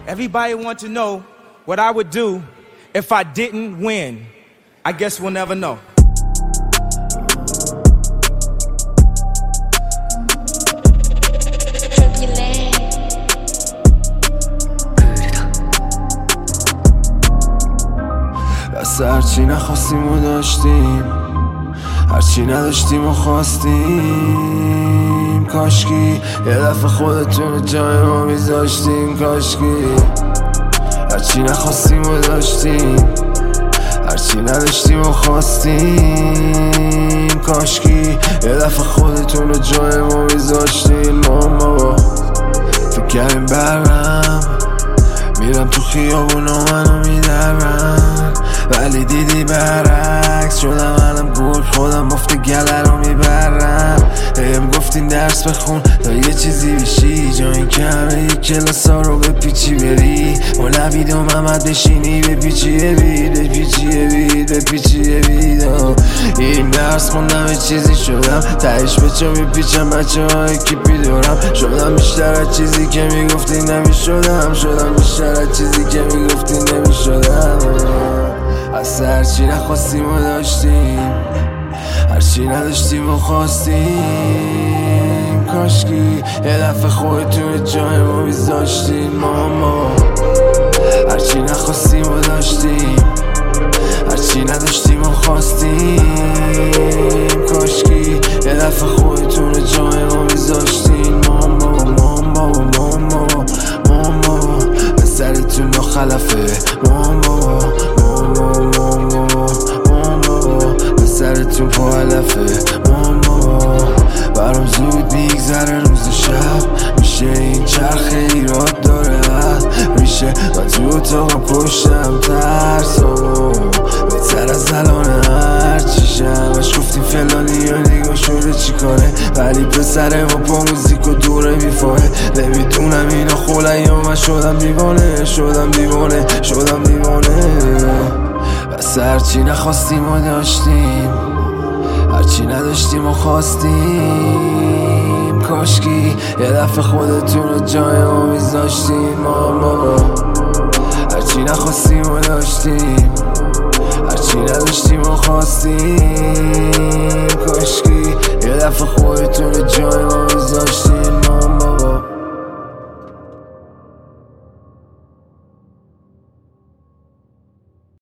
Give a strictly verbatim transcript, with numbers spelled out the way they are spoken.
Everybody want to know what I would do if I didn't win. I guess we'll never know. بس هرچی نخواستیم و داشتیم، هرچی نداشتیم و خواستیم. کاشکی یه دفعه خودتون جای ما میذاشتیم. کاشکی هرچی نخواستیم و داشتیم، هرچی نداشتیم و خواستیم. کاشکی یه دفعه خودتون جای ما میذاشتیم. ماما فکر کردیم برم میرم تو خیابونا منو میدرم، ولی دیدی برعکس شدم. منم گل خودم مفت گله رو میبرم. هم گفتین درس بخون تا یه چیزی بشی، جا این که همه یک کلاس ها رو بپیچی بری. مولوید و محمد بشینی بپیچی بید بپیچی بید بپیچی بید. این درس خوندم یه چیزی شدم، تهش به چه میپیچم بچه های کیپی دورم. شدم بیشتر از چیزی که میگفتی نمیشدم، شدم بیشتر از چیزی که میگفتی نمیشدم. از هرچی نخواستیم و داشتیم، هرچی نداشتیم و خواستیم. کاشکی یه دفعه خودتون جای ما میذاشتین. ماما هرچی نخواستیم و داشتیم، هرچی نداشتیم و خواستیم. کاشکی یه دفعه خودتون جای ما میذاشتین. ماما ماما ماما ماما به سرتون نخلفه. ماما سرتون پا علفه. ماما برام زود میگذره روز و شب، میشه این چرخه ایراد داره حد میشه. من تو اتاقم پشتم ترسامو بهتر از الان هرچی شمش گفتیم فلانی یا نگاه شده چی کاره، ولی پسره ما پا موزیک و دوره میفاره. نمیدونم اینا خولن یا من شدم دیوانه، شدم دیوانه شدم دیوانه. بس هرچی نخواستیم و داشتیم، هرچی نداشتیم و خواستیم. کاشکی یه دفعه خودتون رو جای ما میذاشتیم. ماما هرچی نخواستیم و داشتیم، هرچی نداشتیم و خواستیم.